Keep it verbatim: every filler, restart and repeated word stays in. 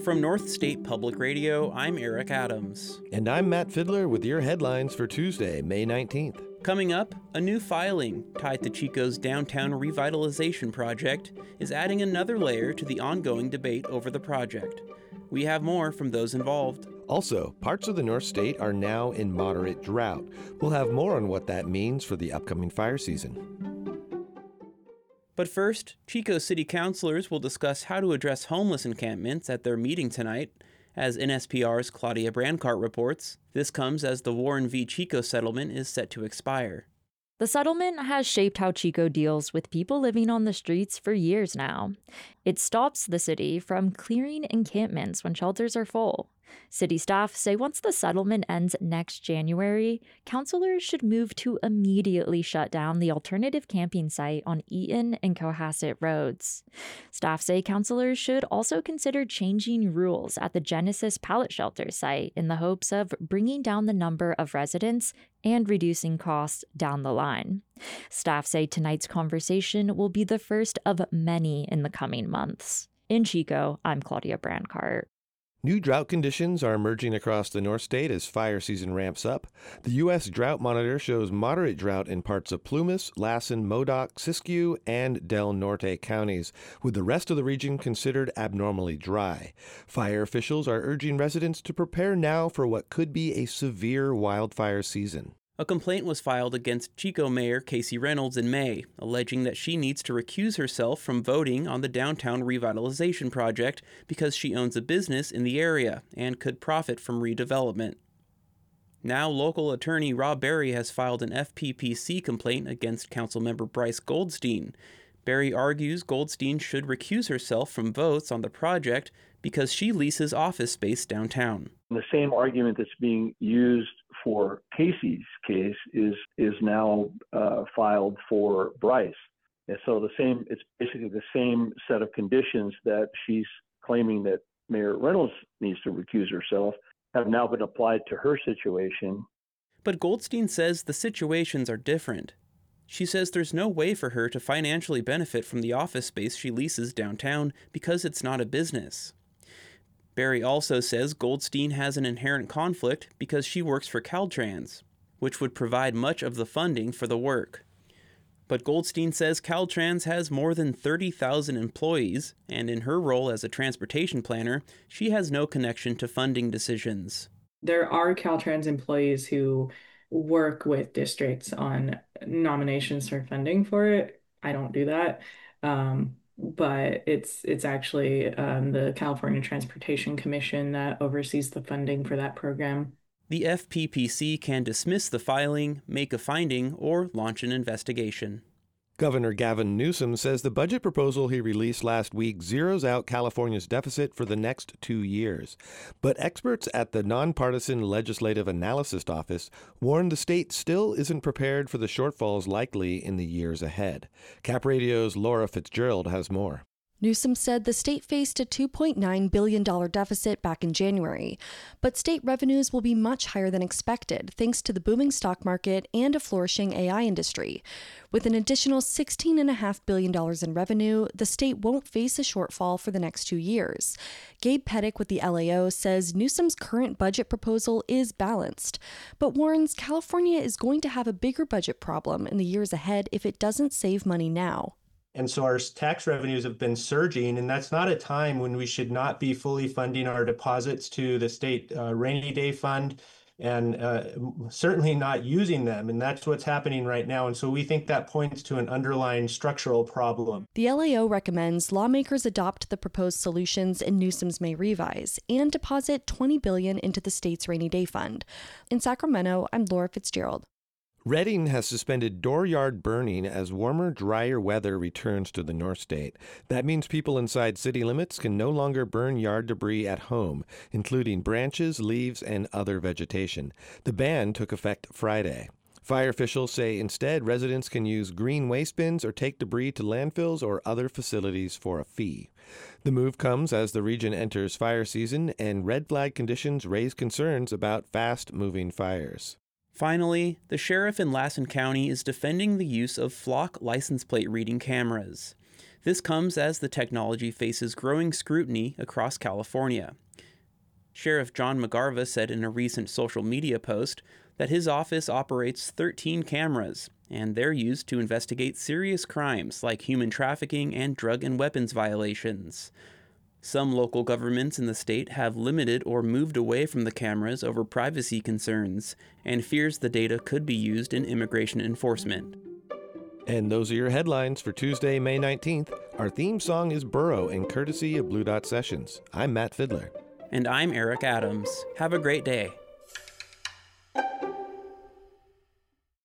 From North State Public Radio, I'm Eric Adams. And I'm Matt Fiddler with your headlines for Tuesday, May nineteenth. Coming up, a new filing tied to Chico's downtown revitalization project is adding another layer to the ongoing debate over the project. We have more from those involved. Also, parts of the North State are now in moderate drought. We'll have more on what that means for the upcoming fire season. But first, Chico City Councilors will discuss how to address homeless encampments at their meeting tonight. As N S P R's Claudia Brancart reports, this comes as the Warren v. Chico settlement is set to expire. The settlement has shaped how Chico deals with people living on the streets for years now. It stops the city from clearing encampments when shelters are full. City staff say once the settlement ends next January, councilors should move to immediately shut down the alternative camping site on Eaton and Cohasset roads. Staff say councilors should also consider changing rules at the Genesis pallet shelter site in the hopes of bringing down the number of residents and reducing costs down the line. Staff say tonight's conversation will be the first of many in the coming months. In Chico, I'm Claudia Brancart. New drought conditions are emerging across the North State as fire season ramps up. The U S Drought Monitor shows moderate drought in parts of Plumas, Lassen, Modoc, Siskiyou, and Del Norte counties, with the rest of the region considered abnormally dry. Fire officials are urging residents to prepare now for what could be a severe wildfire season. A complaint was filed against Chico Mayor Casey Reynolds in May, alleging that she needs to recuse herself from voting on the downtown revitalization project because she owns a business in the area and could profit from redevelopment. Now, local attorney Rob Berry has filed an F P P C complaint against Councilmember Bryce Goldstein. Berry argues Goldstein should recuse herself from votes on the project because she leases office space downtown. The same argument that's being used for Casey's case is is now uh, filed for Bryce. And so the same, it's basically the same set of conditions that she's claiming that Mayor Reynolds needs to recuse herself have now been applied to her situation. But Goldstein says the situations are different. She says there's no way for her to financially benefit from the office space she leases downtown because it's not a business. Berry also says Goldstein has an inherent conflict because she works for Caltrans, which would provide much of the funding for the work. But Goldstein says Caltrans has more than thirty thousand employees, and in her role as a transportation planner, she has no connection to funding decisions. There are Caltrans employees who work with districts on nominations for funding for it. I don't do that. Um, but it's it's actually um, the California Transportation Commission that oversees the funding for that program. The F P P C can dismiss the filing, make a finding, or launch an investigation. Governor Gavin Newsom says the budget proposal he released last week zeroes out California's deficit for the next two years. But experts at the Nonpartisan Legislative Analysis Office warn the state still isn't prepared for the shortfalls likely in the years ahead. Cap Radio's Laura Fitzgerald has more. Newsom said the state faced a two point nine billion dollars deficit back in January, but state revenues will be much higher than expected thanks to the booming stock market and a flourishing A I industry. With an additional sixteen point five billion dollars in revenue, the state won't face a shortfall for the next two years. Gabe Pettick with the L A O says Newsom's current budget proposal is balanced, but warns California is going to have a bigger budget problem in the years ahead if it doesn't save money now. And so our tax revenues have been surging, and that's not a time when we should not be fully funding our deposits to the state uh, rainy day fund and uh, certainly not using them. And that's what's happening right now. And so we think that points to an underlying structural problem. The L A O recommends lawmakers adopt the proposed solutions in Newsom's May revise and deposit twenty billion dollars into the state's rainy day fund. In Sacramento, I'm Laura Fitzgerald. Redding has suspended dooryard burning as warmer, drier weather returns to the North State. That means people inside city limits can no longer burn yard debris at home, including branches, leaves, and other vegetation. The ban took effect Friday. Fire officials say instead residents can use green waste bins or take debris to landfills or other facilities for a fee. The move comes as the region enters fire season and red flag conditions raise concerns about fast-moving fires. Finally, the sheriff in Lassen County is defending the use of flock license plate reading cameras. This comes as the technology faces growing scrutiny across California. Sheriff John McGarva said in a recent social media post that his office operates thirteen cameras, and they're used to investigate serious crimes like human trafficking and drug and weapons violations. Some local governments in the state have limited or moved away from the cameras over privacy concerns, and fears the data could be used in immigration enforcement. And those are your headlines for Tuesday, May nineteenth. Our theme song is Burrow, and courtesy of Blue Dot Sessions. I'm Matt Fiddler. And I'm Eric Adams. Have a great day.